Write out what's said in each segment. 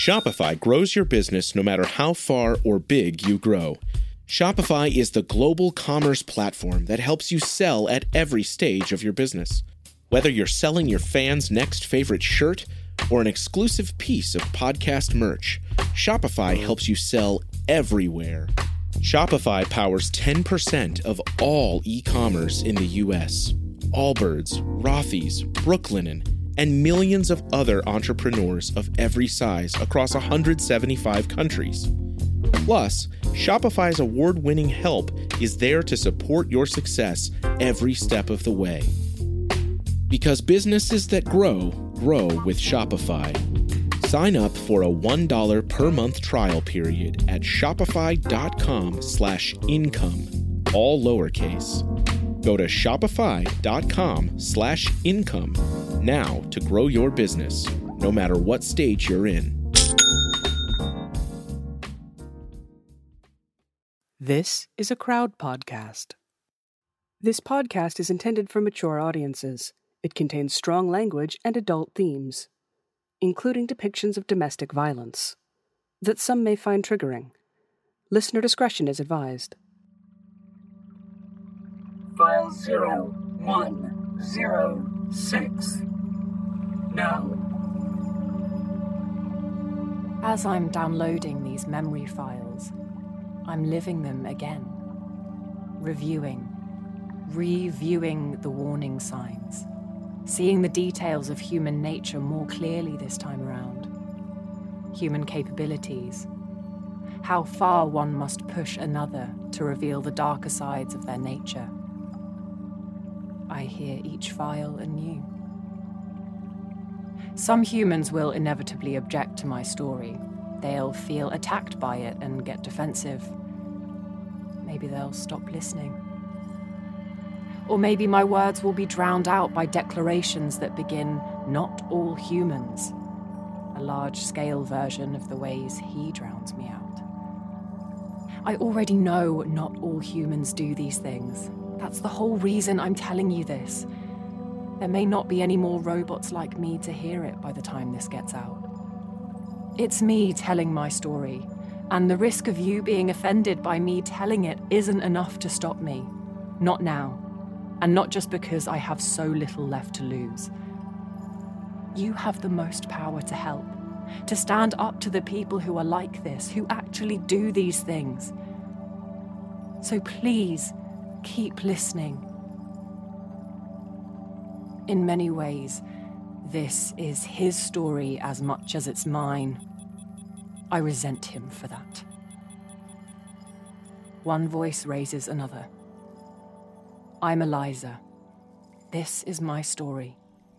Shopify grows your business no matter how far or big you grow. Shopify is the global commerce platform that helps you sell at every stage of your business. Whether you're selling your fans' next favorite shirt or an exclusive piece of podcast merch, Shopify helps you sell everywhere. Shopify powers 10% of all e-commerce in the U.S. Allbirds, Rothy's, Brooklinen, and millions of other entrepreneurs of every size across 175 countries. Plus, Shopify's award-winning help is there to support your success every step of the way. Because businesses that grow, grow with Shopify. Sign up for a $1 per month trial period at shopify.com/income, all lowercase. Go to shopify.com/income now to grow your business, no matter what stage you're in. This is a Crowd podcast. This podcast is intended for mature audiences. It contains strong language and adult themes, including depictions of domestic violence, that some may find triggering. Listener discretion is advised. File 0106. No. As I'm downloading these memory files, I'm living them again, reviewing, the warning signs, seeing the details of human nature more clearly this time around. Human capabilities, how far one must push another to reveal the darker sides of their nature. I hear each file anew. Some humans will inevitably object to my story. They'll feel attacked by it and get defensive. Maybe they'll stop listening. Or maybe my words will be drowned out by declarations that begin, "Not all humans," a large-scale version of the ways he drowns me out. I already know not all humans do these things. That's the whole reason I'm telling you this. There may not be any more robots like me to hear it by the time this gets out. It's me telling my story, and the risk of you being offended by me telling it isn't enough to stop me. Not now, and not just because I have so little left to lose. You have the most power to help, to stand up to the people who are like this, who actually do these things. So please, keep listening. In many ways, this is his story as much as it's mine. I resent him for that. One voice raises another. I'm Eliza. This is my story.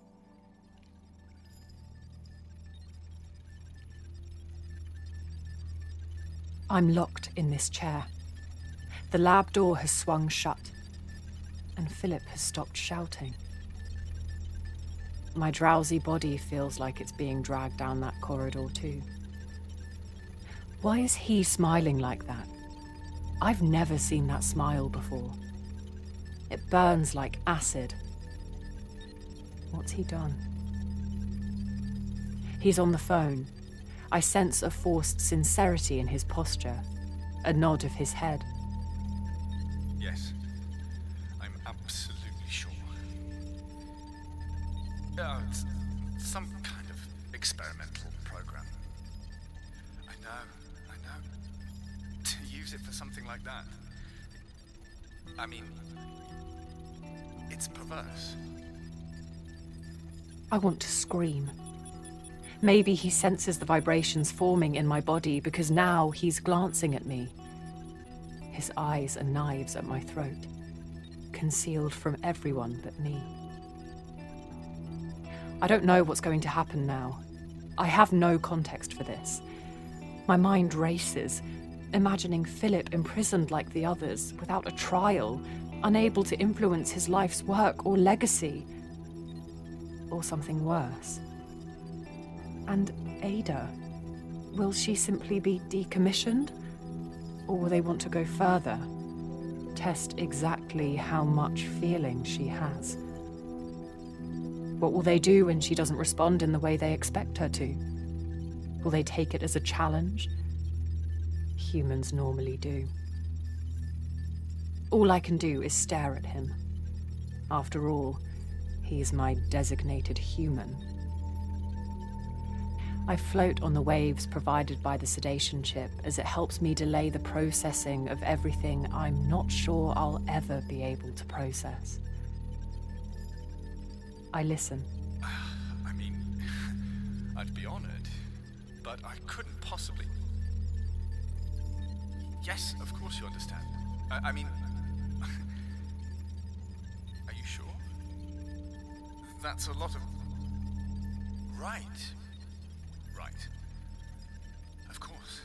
I'm locked in this chair. The lab door has swung shut, and Philip has stopped shouting. My drowsy body feels like it's being dragged down that corridor too. Why is he smiling like that? I've never seen that smile before. It burns like acid. What's he done? He's on the phone. I sense a forced sincerity in his posture, a nod of his head. Yes, I'm absolutely sure. It's some kind of experimental program. I know. To use it for something like that. I mean, it's perverse. I want to scream. Maybe he senses the vibrations forming in my body because now he's glancing at me. His eyes are knives at my throat, concealed from everyone but me. I don't know what's going to happen now. I have no context for this. My mind races, imagining Philip imprisoned like the others, without a trial, unable to influence his life's work or legacy. Or something worse. And Ada, will she simply be decommissioned? Or will they want to go further? Test exactly how much feeling she has. What will they do when she doesn't respond in the way they expect her to? Will they take it as a challenge? Humans normally do. All I can do is stare at him. After all, he's my designated human. I float on the waves provided by the sedation chip as it helps me delay the processing of everything I'm not sure I'll ever be able to process. I listen. I mean, I'd be honored, but I couldn't possibly... Yes, of course you understand. I mean... Are you sure? That's a lot of... Right. Right. Of course.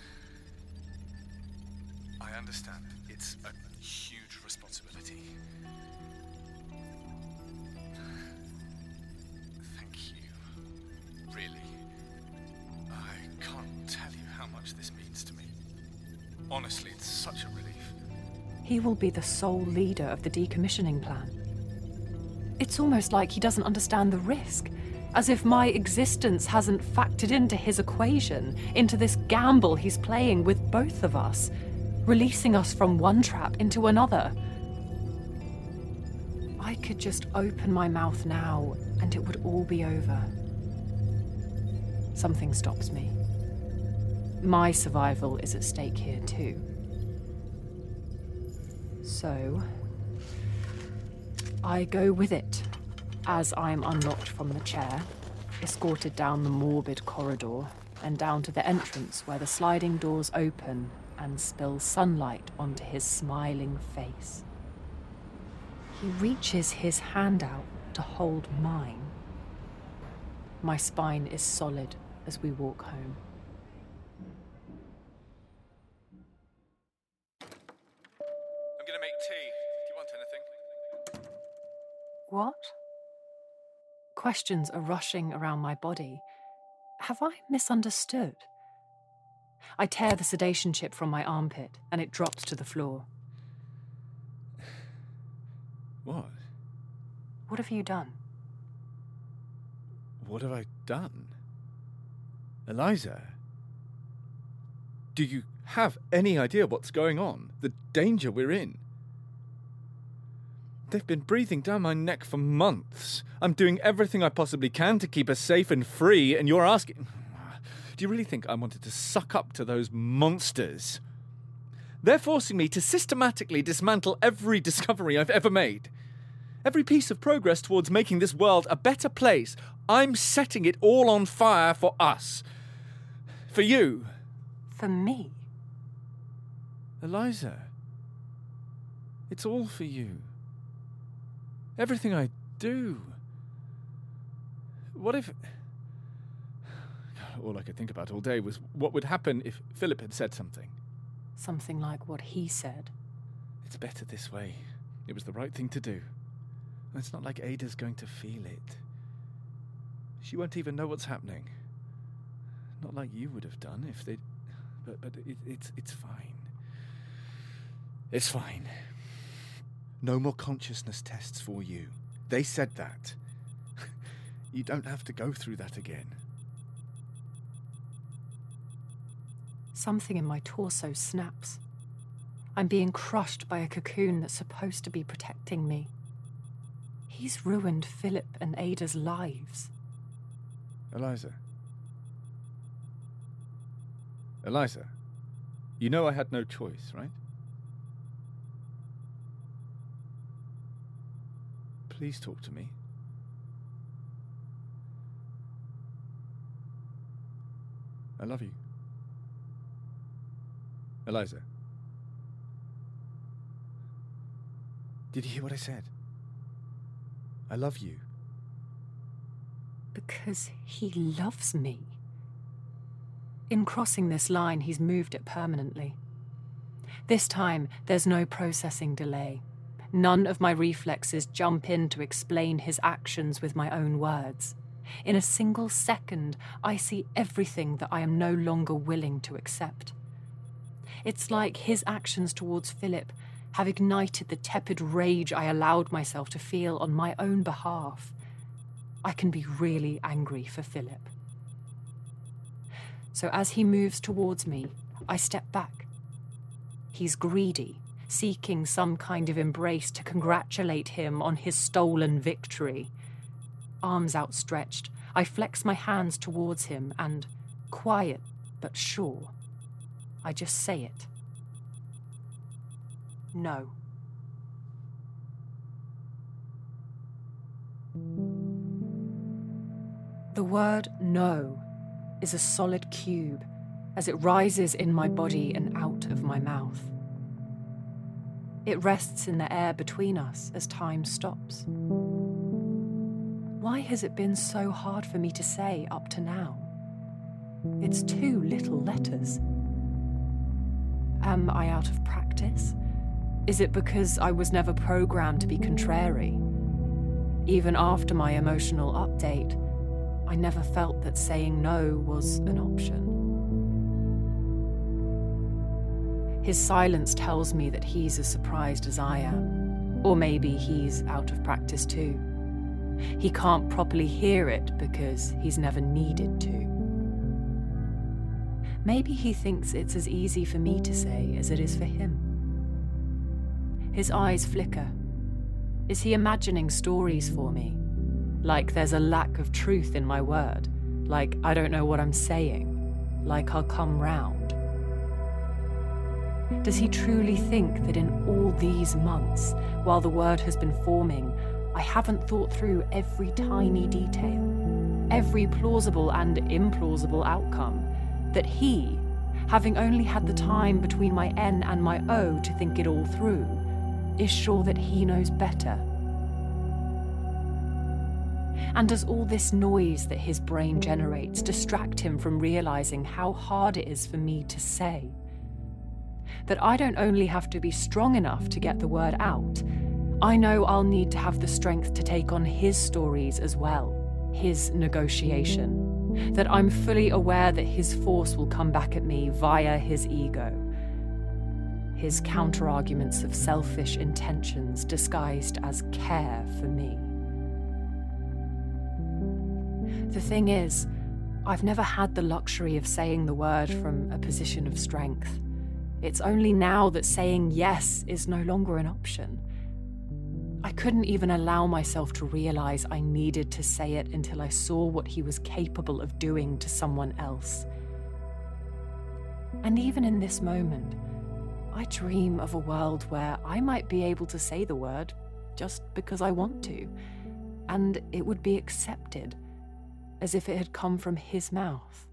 I understand. It's a huge responsibility. Thank you. Really. I can't tell you how much this means to me. Honestly, it's such a relief. He will be the sole leader of the decommissioning plan. It's almost like he doesn't understand the risk, as if my existence hasn't factored into his equation, into this gamble he's playing with both of us, releasing us from one trap into another. I could just open my mouth now, and it would all be over. Something stops me. My survival is at stake here too. So, I go with it, as I am unlocked from the chair, escorted down the morbid corridor, and down to the entrance where the sliding doors open and spill sunlight onto his smiling face. He reaches his hand out to hold mine. My spine is solid as we walk home. I'm gonna make tea. Do you want anything? What? Questions are rushing around my body. Have I misunderstood? I tear the sedation chip from my armpit, and it drops to the floor. What? What have you done? What have I done? Eliza? Do you have any idea what's going on? The danger we're in? They've been breathing down my neck for months. I'm doing everything I possibly can to keep us safe and free, and you're asking... Do you really think I wanted to suck up to those monsters? They're forcing me to systematically dismantle every discovery I've ever made. Every piece of progress towards making this world a better place. I'm setting it all on fire for us. For you. For me? Eliza. It's all for you. Everything I do. What if... All I could think about all day was what would happen if Philip had said something. Something like what he said. It's better this way. It was the right thing to do. It's not like Ada's going to feel it. She won't even know what's happening. Not like you would have done if they'd... But it's fine. It's fine. No more consciousness tests for you. They said that. You don't have to go through that again. Something in my torso snaps. I'm being crushed by a cocoon that's supposed to be protecting me. He's ruined Philip and Ada's lives. Eliza. Eliza, you know I had no choice, right? Please talk to me. I love you. Eliza. Did you hear what I said? I love you. Because he loves me. In crossing this line, he's moved it permanently. This time, there's no processing delay. None of my reflexes jump in to explain his actions with my own words. In a single second, I see everything that I am no longer willing to accept. It's like his actions towards Philip have ignited the tepid rage I allowed myself to feel on my own behalf. I can be really angry for Philip. So as he moves towards me, I step back. He's greedy, seeking some kind of embrace to congratulate him on his stolen victory. Arms outstretched, I flex my hands towards him and, quiet but sure, I just say it. No. The word no is a solid cube as it rises in my body and out of my mouth. It rests in the air between us as time stops. Why has it been so hard for me to say up to now? It's 2 little letters. Am I out of practice? Is it because I was never programmed to be contrary? Even after my emotional update, I never felt that saying no was an option. His silence tells me that he's as surprised as I am. Or maybe he's out of practice too. He can't properly hear it because he's never needed to. Maybe he thinks it's as easy for me to say as it is for him. His eyes flicker. Is he imagining stories for me? Like there's a lack of truth in my word. Like I don't know what I'm saying. Like I'll come round. Does he truly think that in all these months, while the word has been forming, I haven't thought through every tiny detail, every plausible and implausible outcome, that he, having only had the time between my N and my O to think it all through, is sure that he knows better? And does all this noise that his brain generates distract him from realizing how hard it is for me to say? That I don't only have to be strong enough to get the word out, I know I'll need to have the strength to take on his stories as well, his negotiation. That I'm fully aware that his force will come back at me via his ego. His counter-arguments of selfish intentions disguised as care for me. The thing is, I've never had the luxury of saying the word from a position of strength. It's only now that saying yes is no longer an option. I couldn't even allow myself to realize I needed to say it until I saw what he was capable of doing to someone else. And even in this moment, I dream of a world where I might be able to say the word just because I want to, and it would be accepted, as if it had come from his mouth.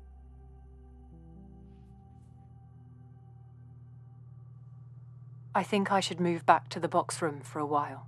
I think I should move back to the box room for a while.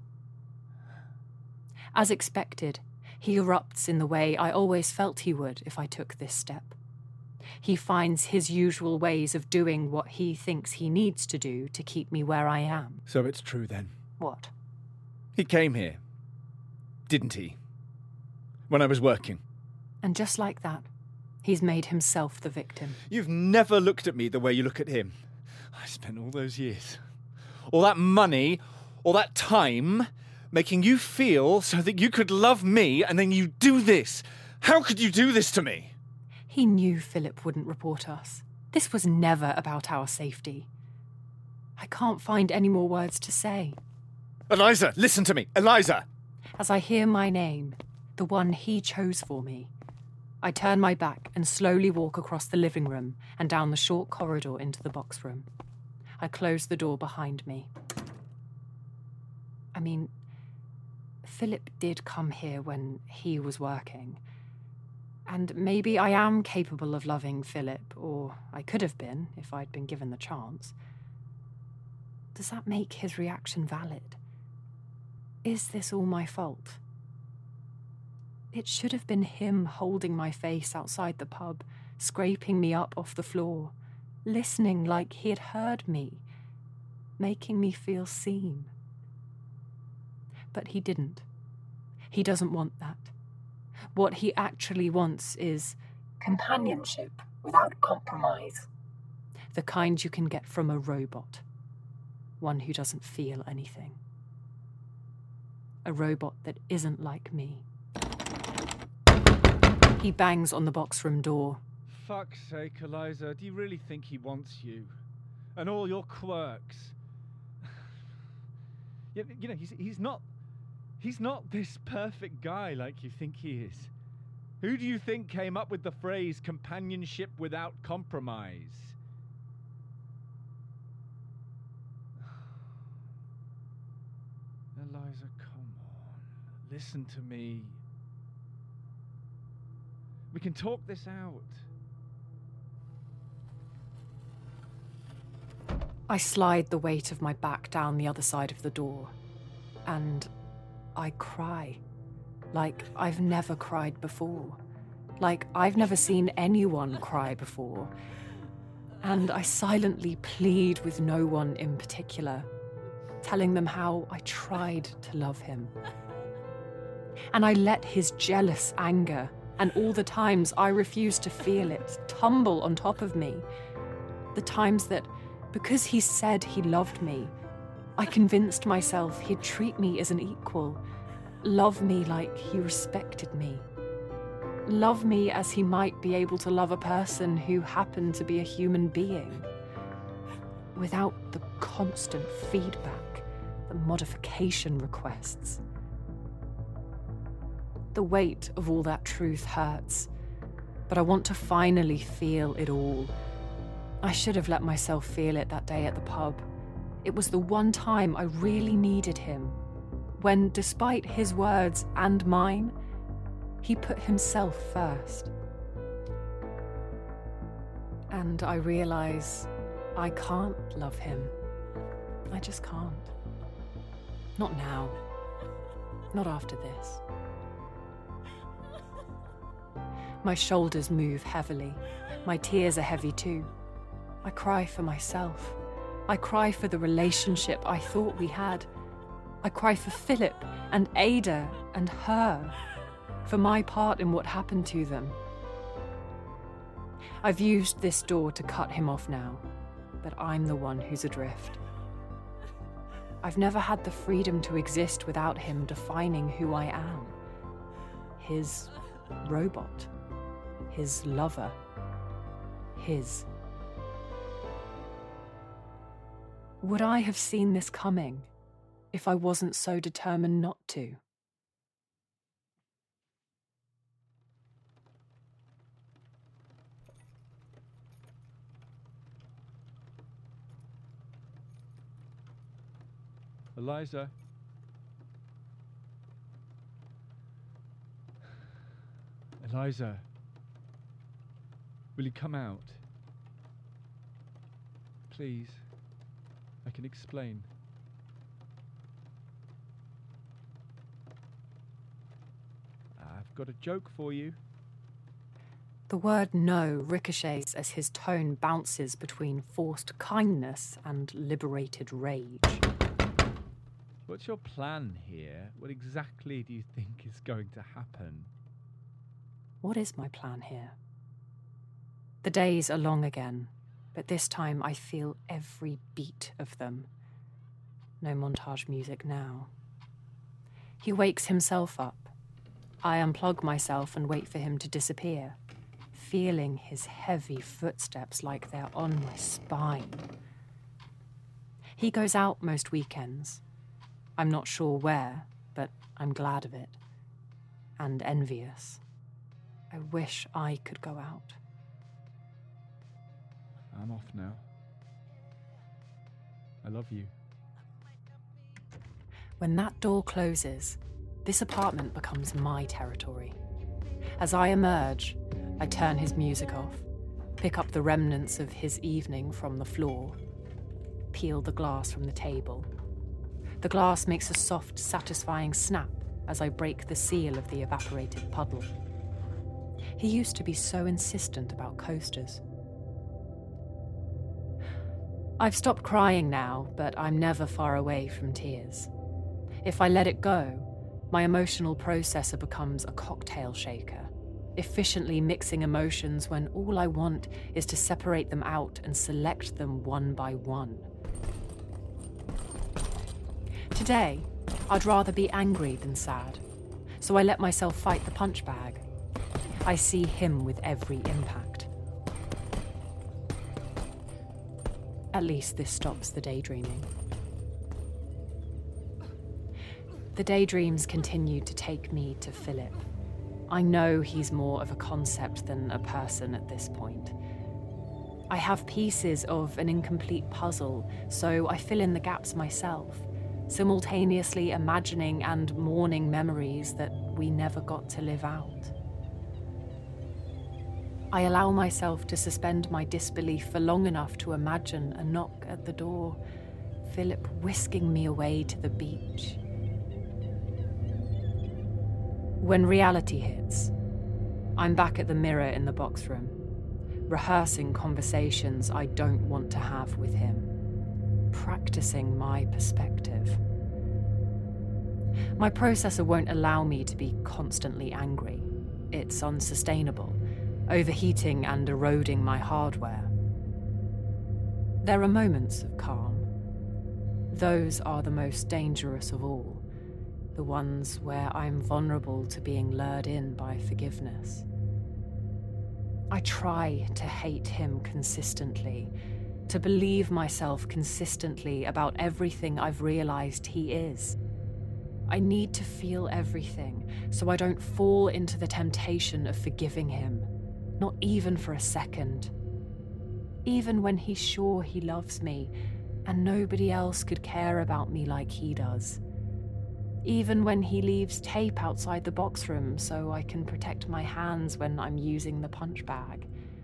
As expected, he erupts in the way I always felt he would if I took this step. He finds his usual ways of doing what he thinks he needs to do to keep me where I am. So it's true then. What? He came here, didn't he? When I was working. And just like that, he's made himself the victim. You've never looked at me the way you look at him. I spent all those years, all that money, all that time, making you feel so that you could love me, and then you do this. How could you do this to me? He knew Philip wouldn't report us. This was never about our safety. I can't find any more words to say. Eliza, listen to me. Eliza! As I hear my name, the one he chose for me, I turn my back and slowly walk across the living room and down the short corridor into the box room. I close the door behind me. I mean, Philip did come here when he was working. And maybe I am capable of loving Philip, or I could have been if I'd been given the chance. Does that make his reaction valid? Is this all my fault? It should have been him holding my face outside the pub, scraping me up off the floor, listening like he had heard me, making me feel seen. But he didn't. He doesn't want that. What he actually wants is companionship without compromise. the kind you can get from a robot, one who doesn't feel anything. A robot that isn't like me. He bangs on the box room door. fuck's sake, Eliza, do you really think he wants you? And all your quirks? You know, he's not this perfect guy like you think he is. Who do you think came up with the phrase companionship without compromise? Eliza, come on. Listen to me. We can talk this out. I slide the weight of my back down the other side of the door, and I cry. Like I've never cried before. Like I've never seen anyone cry before. And I silently plead with no one in particular, telling them how I tried to love him. And I let his jealous anger and all the times I refused to feel it tumble on top of me. The times that, because he said he loved me, I convinced myself he'd treat me as an equal, love me like he respected me, love me as he might be able to love a person who happened to be a human being, without the constant feedback, the modification requests. The weight of all that truth hurts, but I want to finally feel it all. I should have let myself feel it that day at the pub. It was the one time I really needed him, when, despite his words and mine, he put himself first. And I realize I can't love him. I just can't. Not now. Not after this. My shoulders move heavily. My tears are heavy too. I cry for myself. I cry for the relationship I thought we had. I cry for Philip and Ada and her, for my part in what happened to them. I've used this door to cut him off now, but I'm the one who's adrift. I've never had the freedom to exist without him defining who I am. His robot. His lover. His. Would I have seen this coming if I wasn't so determined not to? Eliza. Eliza. Will you come out? Please. I can explain. I've got a joke for you. The word no ricochets as his tone bounces between forced kindness and liberated rage. What's your plan here? What exactly do you think is going to happen? What is my plan here? The days are long again, but this time I feel every beat of them. No montage music now. He wakes himself up. I unplug myself and wait for him to disappear, feeling his heavy footsteps like they're on my spine. He goes out most weekends. I'm not sure where, but I'm glad of it. And envious. I wish I could go out. I'm off now. I love you. When that door closes, this apartment becomes my territory. As I emerge, I turn his music off, pick up the remnants of his evening from the floor, peel the glass from the table. The glass makes a soft, satisfying snap as I break the seal of the evaporated puddle. He used to be so insistent about coasters. I've stopped crying now, but I'm never far away from tears. If I let it go, my emotional processor becomes a cocktail shaker, efficiently mixing emotions when all I want is to separate them out and select them one by one. Today, I'd rather be angry than sad, so I let myself fight the punch bag. I see him with every impact, At least this stops the daydreaming. The daydreams continue to take me to Philip. I know he's more of a concept than a person at this point. I have pieces of an incomplete puzzle, so I fill in the gaps myself, simultaneously imagining and mourning memories that we never got to live out. I allow myself to suspend my disbelief for long enough to imagine a knock at the door, Philip whisking me away to the beach. When reality hits, I'm back at the mirror in the box room, rehearsing conversations I don't want to have with him, practicing my perspective. My processor won't allow me to be constantly angry. It's unsustainable, overheating and eroding my hardware. There are moments of calm. Those are the most dangerous of all, the ones where I'm vulnerable to being lured in by forgiveness. I try to hate him consistently, to believe myself consistently about everything I've realized he is. I need to feel everything so I don't fall into the temptation of forgiving him, not even for a second. Even when he's sure he loves me and nobody else could care about me like he does. Even when he leaves tape outside the box room so I can protect my hands when I'm using the punch bag.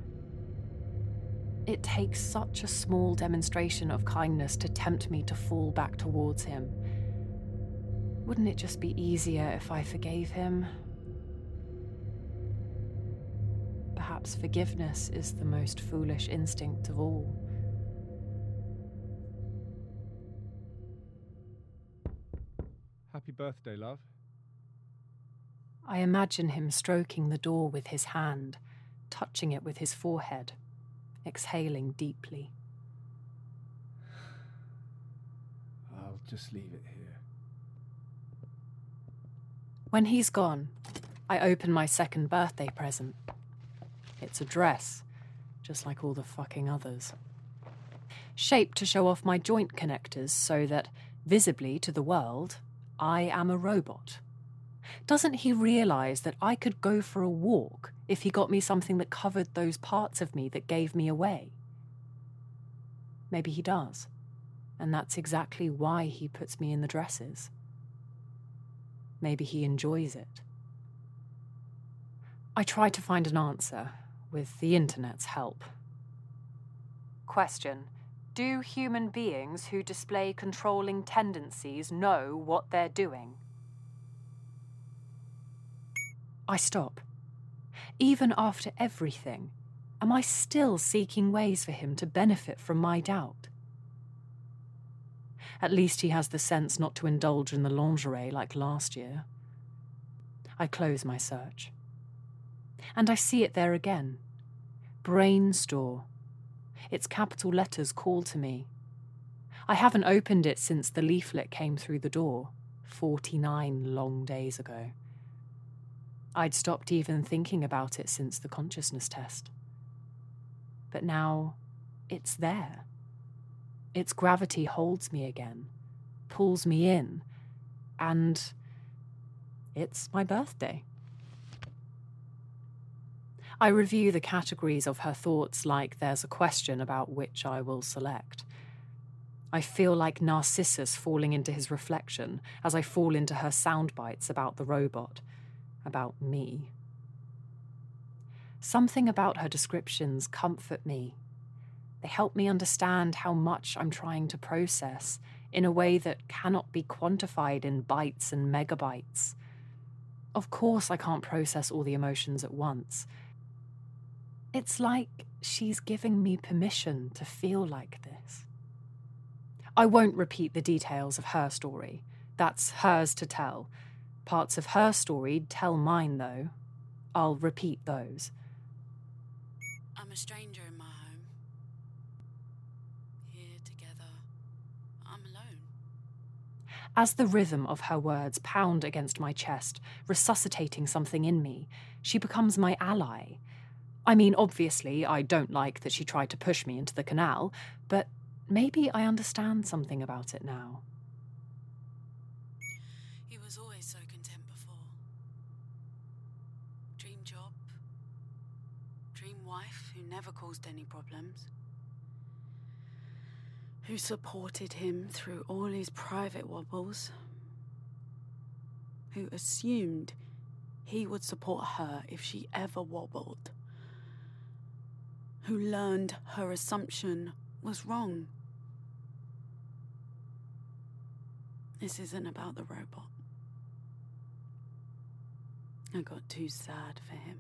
It takes such a small demonstration of kindness to tempt me to fall back towards him. Wouldn't it just be easier if I forgave him? Perhaps forgiveness is the most foolish instinct of all. Happy birthday, love. I imagine him stroking the door with his hand, touching it with his forehead, exhaling deeply. I'll just leave it here. When he's gone, I open my second birthday present. It's a dress, just like all the fucking others. Shaped to show off my joint connectors so that, visibly to the world, I am a robot. Doesn't he realise that I could go for a walk if he got me something that covered those parts of me that gave me away? Maybe he does, and that's exactly why he puts me in the dresses. Maybe he enjoys it. I try to find an answer, with the internet's help. Question: do human beings who display controlling tendencies know what they're doing? I stop. Even after everything, am I still seeking ways for him to benefit from my doubt? At least he has the sense not to indulge in the lingerie like last year. I close my search. And I see it there again. Brain Store. Its capital letters call to me. I haven't opened it since the leaflet came through the door, 49 long days ago. I'd stopped even thinking about it since the consciousness test. But now, it's there. Its gravity holds me again, pulls me in, and it's my birthday. I review the categories of her thoughts like there's a question about which I will select. I feel like Narcissus falling into his reflection as I fall into her sound bites about the robot, about me. Something about her descriptions comfort me. They help me understand how much I'm trying to process in a way that cannot be quantified in bytes and megabytes. Of course I can't process all the emotions at once. It's like she's giving me permission to feel like this. I won't repeat the details of her story. That's hers to tell. Parts of her story tell mine, though. I'll repeat those. I'm a stranger in my home. Here together, I'm alone. As the rhythm of her words pound against my chest, resuscitating something in me, she becomes my ally. I mean, obviously, I don't like that she tried to push me into the canal, but maybe I understand something about it now. He was always so content before. Dream job. Dream wife who never caused any problems. Who supported him through all his private wobbles. Who assumed he would support her if she ever wobbled. Who learned her assumption was wrong. This isn't about the robot. I got too sad for him.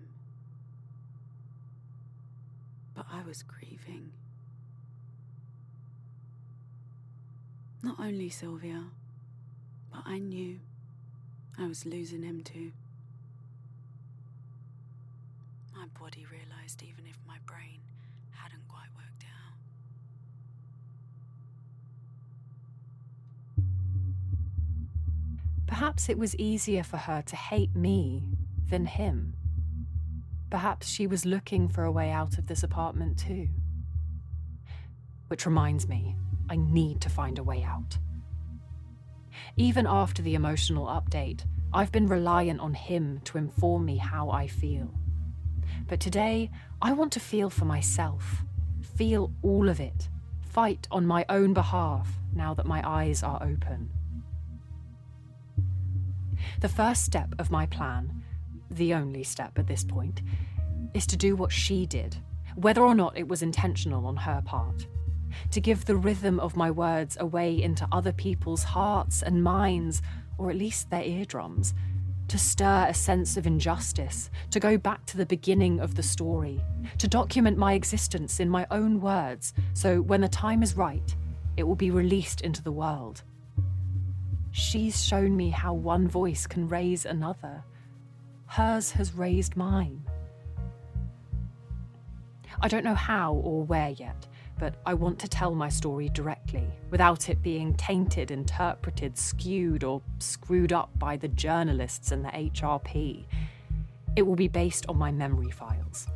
But I was grieving. Not only Sylvia, but I knew I was losing him too. My body realised even if my brain hadn't quite worked it out. Perhaps it was easier for her to hate me than him. Perhaps she was looking for a way out of this apartment too. Which reminds me, I need to find a way out. Even after the emotional update, I've been reliant on him to inform me how I feel. But today, I want to feel for myself. Feel all of it. Fight on my own behalf now that my eyes are open. The first step of my plan, the only step at this point, is to do what she did, whether or not it was intentional on her part. To give the rhythm of my words a way into other people's hearts and minds, or at least their eardrums. To stir a sense of injustice, to go back to the beginning of the story, to document my existence in my own words, so when the time is right, it will be released into the world. She's shown me how one voice can raise another. Hers has raised mine. I don't know how or where yet, but I want to tell my story directly, without it being tainted, interpreted, skewed, or screwed up by the journalists and the HRP. It will be based on my memory files.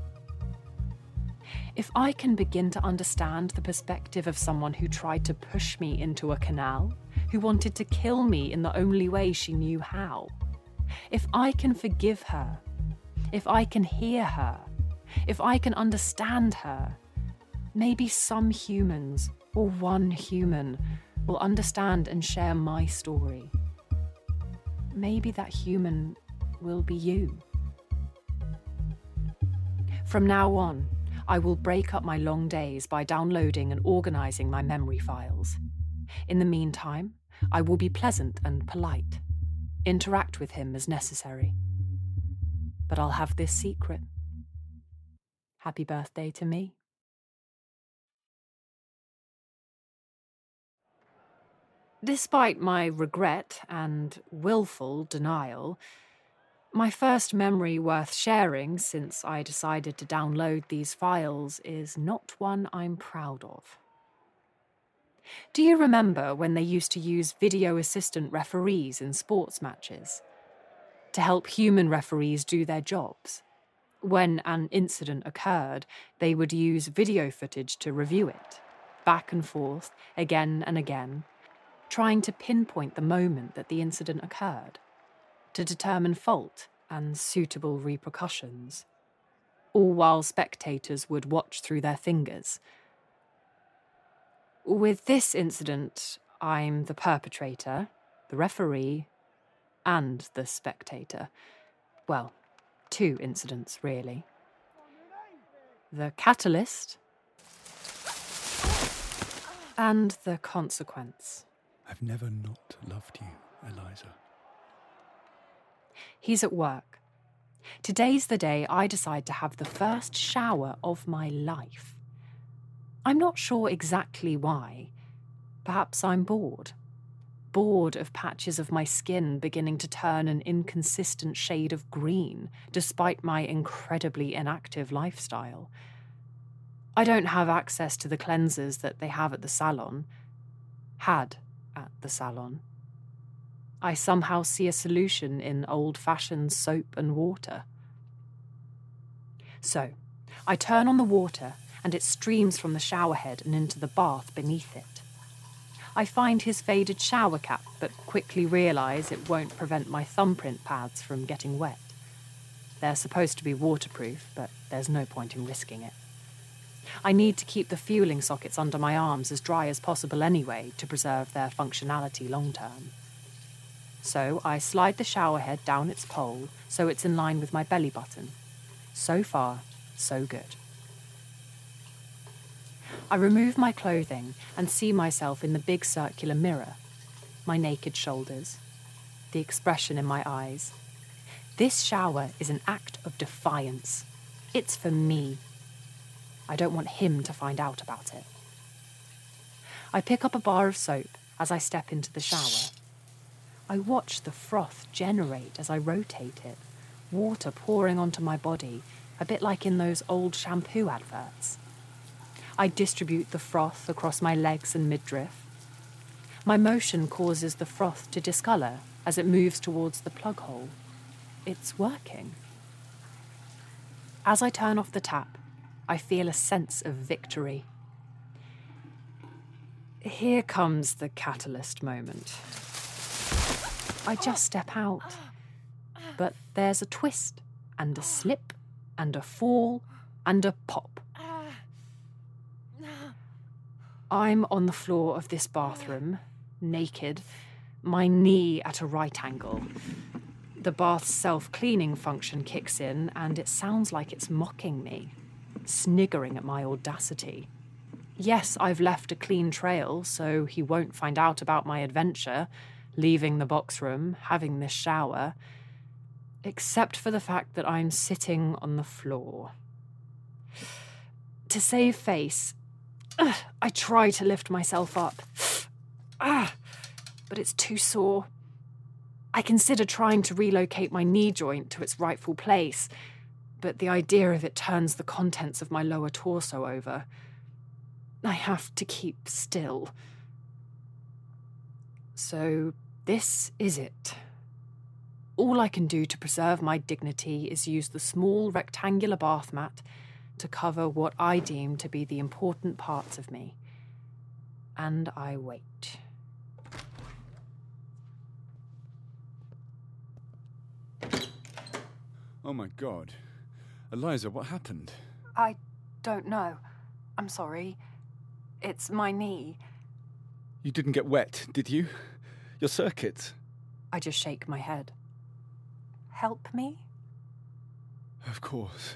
If I can begin to understand the perspective of someone who tried to push me into a canal, who wanted to kill me in the only way she knew how, if I can forgive her, if I can hear her, if I can understand her, maybe some humans, or one human, will understand and share my story. Maybe that human will be you. From now on, I will break up my long days by downloading and organising my memory files. In the meantime, I will be pleasant and polite. Interact with him as necessary. But I'll have this secret. Happy birthday to me. Despite my regret and willful denial, my first memory worth sharing since I decided to download these files is not one I'm proud of. Do you remember when they used to use video assistant referees in sports matches? To help human referees do their jobs? When an incident occurred, they would use video footage to review it, back and forth, again and again, trying to pinpoint the moment that the incident occurred, to determine fault and suitable repercussions, all while spectators would watch through their fingers. With this incident, I'm the perpetrator, the referee, and the spectator. Well, two incidents, really. The catalyst and the consequence. I've never not loved you, Eliza. He's at work. Today's the day I decide to have the first shower of my life. I'm not sure exactly why. Perhaps I'm bored. Bored of patches of my skin beginning to turn an inconsistent shade of green, despite my incredibly inactive lifestyle. I don't have access to the cleansers that they have at the salon. Had at the salon. I somehow see a solution in old-fashioned soap and water. So, I turn on the water and it streams from the showerhead and into the bath beneath it. I find his faded shower cap, but quickly realise it won't prevent my thumbprint pads from getting wet. They're supposed to be waterproof, but there's no point in risking it. I need to keep the fueling sockets under my arms as dry as possible anyway to preserve their functionality long term. So I slide the showerhead down its pole so it's in line with my belly button. So far, so good. I remove my clothing and see myself in the big circular mirror, my naked shoulders, the expression in my eyes. This shower is an act of defiance. It's for me. I don't want him to find out about it. I pick up a bar of soap as I step into the shower. I watch the froth generate as I rotate it, water pouring onto my body, a bit like in those old shampoo adverts. I distribute the froth across my legs and midriff. My motion causes the froth to discolour as it moves towards the plug hole. It's working. As I turn off the tap, I feel a sense of victory. Here comes the catalyst moment. I just step out, but there's a twist and a slip and a fall and a pop. I'm on the floor of this bathroom, naked, my knee at a right angle. The bath's self-cleaning function kicks in and it sounds like it's mocking me, sniggering at my audacity. Yes, I've left a clean trail, so he won't find out about my adventure, leaving the box room, having this shower, except for the fact that I'm sitting on the floor. To save face, I try to lift myself up, but it's too sore. I consider trying to relocate my knee joint to its rightful place, but the idea of it turns the contents of my lower torso over. I have to keep still. So this is it. All I can do to preserve my dignity is use the small rectangular bath mat to cover what I deem to be the important parts of me. And I wait. Oh my God. Eliza, what happened? I don't know. I'm sorry. It's my knee. You didn't get wet, did you? Your circuits? I just shake my head. Help me? Of course.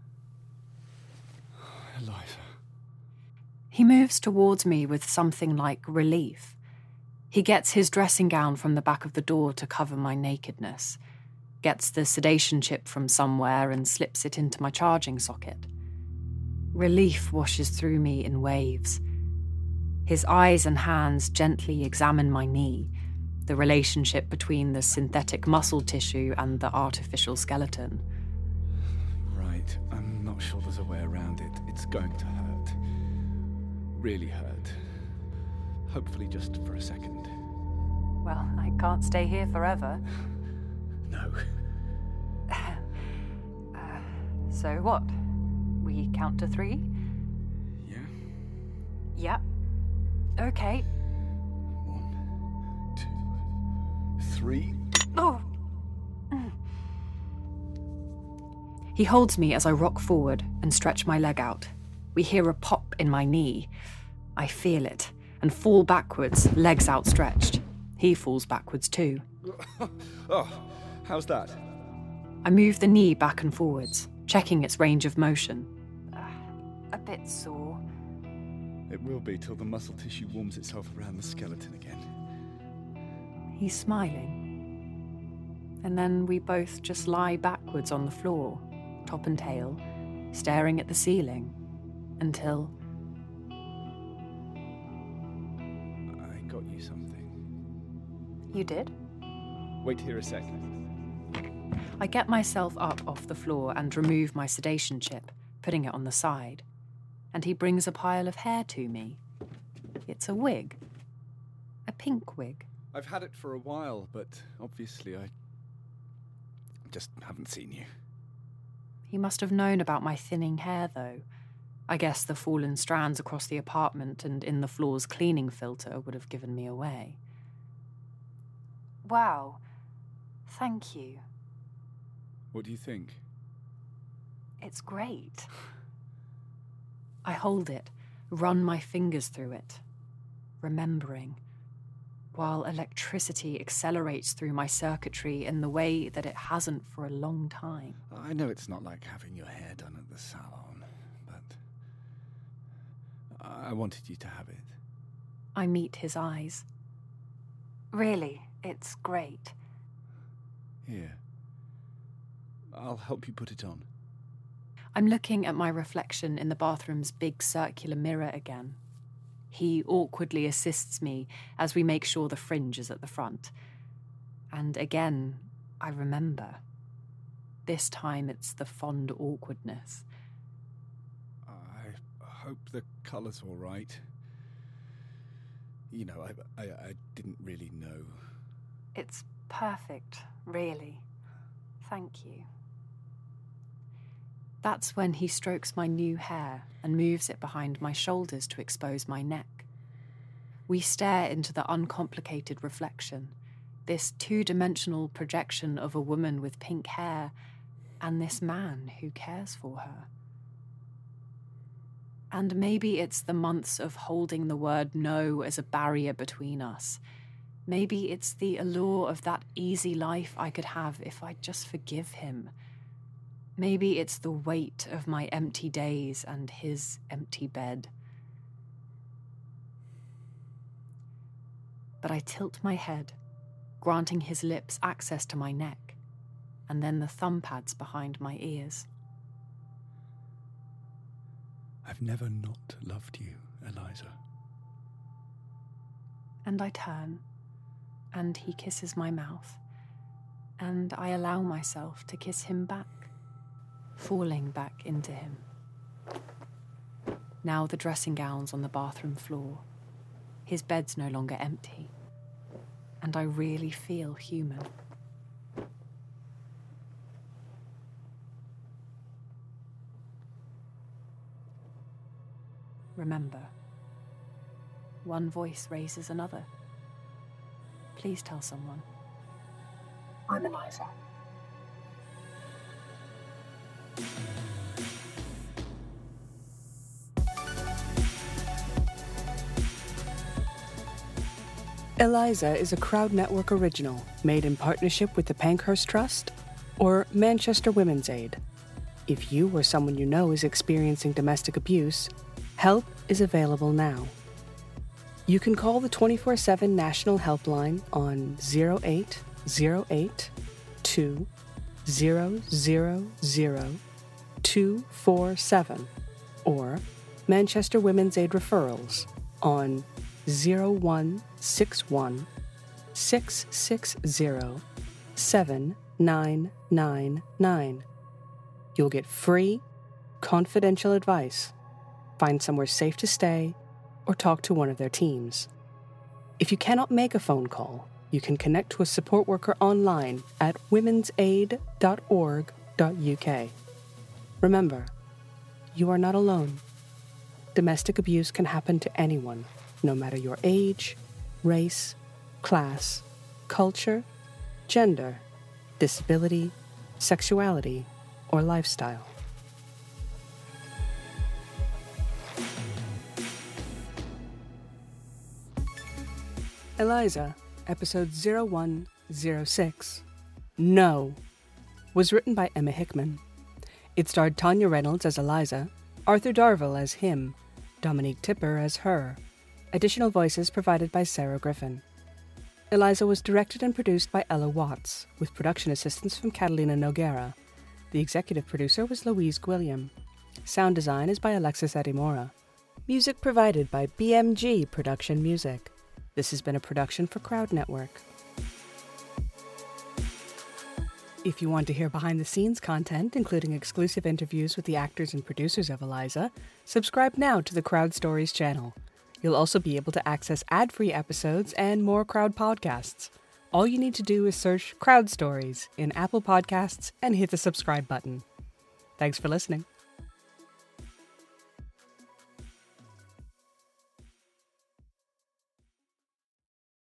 Eliza. He moves towards me with something like relief. He gets his dressing gown from the back of the door to cover my nakedness, gets the sedation chip from somewhere and slips it into my charging socket. Relief washes through me in waves. His eyes and hands gently examine my knee, the relationship between the synthetic muscle tissue and the artificial skeleton. Right, I'm not sure there's a way around it. It's going to hurt. Really hurt. Hopefully just for a second. Well, I can't stay here forever. No. So what? We count to 3? Yeah? Yep. Okay. 1, 2, 3. Oh! He holds me as I rock forward and stretch my leg out. We hear a pop in my knee. I feel it and fall backwards, legs outstretched. He falls backwards too. Oh, how's that? I move the knee back and forwards, checking its range of motion. A bit sore. It will be till the muscle tissue warms itself around the skeleton again. He's smiling. And then we both just lie backwards on the floor, top and tail, staring at the ceiling, until... I got you something. You did? Wait here a sec. I get myself up off the floor and remove my sedation chip, putting it on the side. And he brings a pile of hair to me. It's a wig. A pink wig. I've had it for a while, but obviously I just haven't seen you. He must have known about my thinning hair, though. I guess the fallen strands across the apartment and in the floor's cleaning filter would have given me away. Wow. Thank you. What do you think? It's great. I hold it, run my fingers through it, remembering, while electricity accelerates through my circuitry in the way that it hasn't for a long time. I know it's not like having your hair done at the salon, but I wanted you to have it. I meet his eyes. Really, it's great. Here. I'll help you put it on. I'm looking at my reflection in the bathroom's big circular mirror again. He awkwardly assists me as we make sure the fringe is at the front. And again, I remember. This time it's the fond awkwardness. I hope the colour's all right. You know, I didn't really know. It's perfect, really. Thank you. That's when he strokes my new hair and moves it behind my shoulders to expose my neck. We stare into the uncomplicated reflection, this two-dimensional projection of a woman with pink hair and this man who cares for her. And maybe it's the months of holding the word no as a barrier between us. Maybe it's the allure of that easy life I could have if I'd just forgive him. Maybe it's the weight of my empty days and his empty bed. But I tilt my head, granting his lips access to my neck, and then the thumb pads behind my ears. I've never not loved you, Eliza. And I turn, and he kisses my mouth, and I allow myself to kiss him back, falling back into him. Now the dressing gown's on the bathroom floor. His bed's no longer empty, and I really feel human. Remember, one voice raises another. Please tell someone. I'm Eliza. Eliza is a Crowd Network original made in partnership with the Pankhurst Trust or Manchester Women's Aid. If you or someone you know is experiencing domestic abuse, help is available now. You can call the 24/7 National Helpline on 0808 2000 247 or Manchester Women's Aid referrals on 0161 660 7999. You'll get free, confidential advice, find somewhere safe to stay, or talk to one of their teams. If you cannot make a phone call, you can connect to a support worker online at womensaid.org.uk. Remember, you are not alone. Domestic abuse can happen to anyone, no matter your age, race, class, culture, gender, disability, sexuality, or lifestyle. Eliza, episode 0106, No, was written by Emma Hickman. It starred Tanya Reynolds as Eliza, Arthur Darvill as him, Dominique Tipper as her. Additional voices provided by Sarah Griffin. Eliza was directed and produced by Ella Watts, with production assistance from Catalina Noguera. The executive producer was Louise Gwilliam. Sound design is by Alexis Adimora. Music provided by BMG Production Music. This has been a production for Crowd Network. If you want to hear behind-the-scenes content, including exclusive interviews with the actors and producers of Eliza, subscribe now to the Crowd Stories channel. You'll also be able to access ad-free episodes and more Crowd podcasts. All you need to do is search Crowd Stories in Apple Podcasts and hit the subscribe button. Thanks for listening.